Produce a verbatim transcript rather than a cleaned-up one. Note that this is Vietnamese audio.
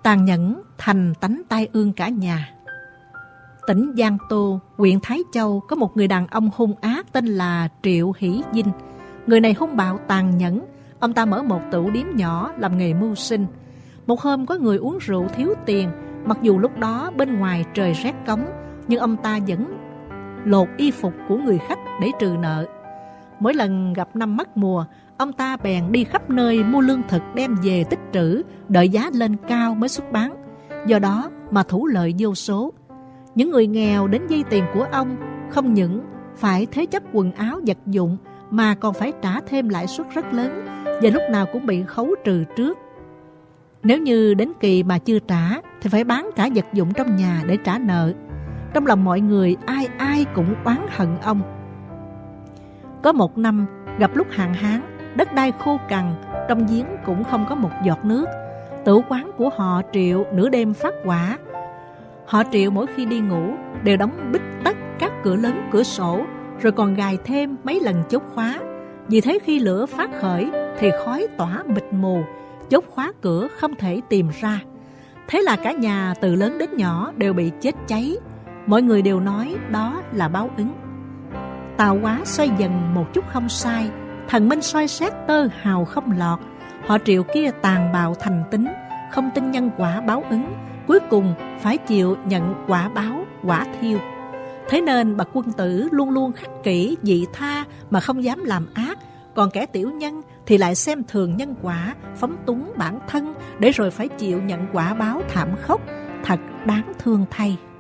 Tàn nhẫn thành tánh tai ương cả nhà. Tỉnh Giang Tô, huyện Thái Châu có một người đàn ông hung ác tên là Triệu Hỷ Dinh. Người này hung bạo tàn nhẫn. Ông ta mở một tửu điếm nhỏ làm nghề mưu sinh. Một hôm có người uống rượu thiếu tiền. Mặc dù lúc đó bên ngoài trời rét cóng, nhưng ông ta vẫn lột y phục của người khách để trừ nợ. Mỗi lần gặp năm mất mùa, ông ta bèn đi khắp nơi mua lương thực đem về tích trữ, đợi giá lên cao mới xuất bán. Do đó mà thủ lợi vô số. Những người nghèo đến vay tiền của ông không những phải thế chấp quần áo vật dụng mà còn phải trả thêm lãi suất rất lớn, và lúc nào cũng bị khấu trừ trước. Nếu như đến kỳ mà chưa trả thì phải bán cả vật dụng trong nhà để trả nợ. Trong lòng mọi người ai ai cũng oán hận ông. Có một năm gặp lúc hạn hán, đất đai khô cằn, trong giếng cũng không có một giọt nước. Tửu quán của họ Triệu nửa đêm phát hỏa. Họ Triệu mỗi khi đi ngủ đều đóng bít tất các cửa lớn cửa sổ, rồi còn gài thêm mấy lần chốt khóa. Vì thế khi lửa phát khởi thì khói tỏa mịt mù, chốt khóa cửa không thể tìm ra. Thế là cả nhà từ lớn đến nhỏ đều bị chết cháy. Mọi người đều nói đó là báo ứng. Tạo hóa xoay dần một chút không sai, thần minh soi xét tơ hào không lọt. Họ Triệu kia tàn bạo thành tính, không tin nhân quả báo ứng, cuối cùng phải chịu nhận quả báo quả thiêu. Thế nên bậc quân tử luôn luôn khắc kỷ vị tha mà không dám làm ác, còn kẻ tiểu nhân thì lại xem thường nhân quả, phóng túng bản thân để rồi phải chịu nhận quả báo thảm khốc, thật đáng thương thay.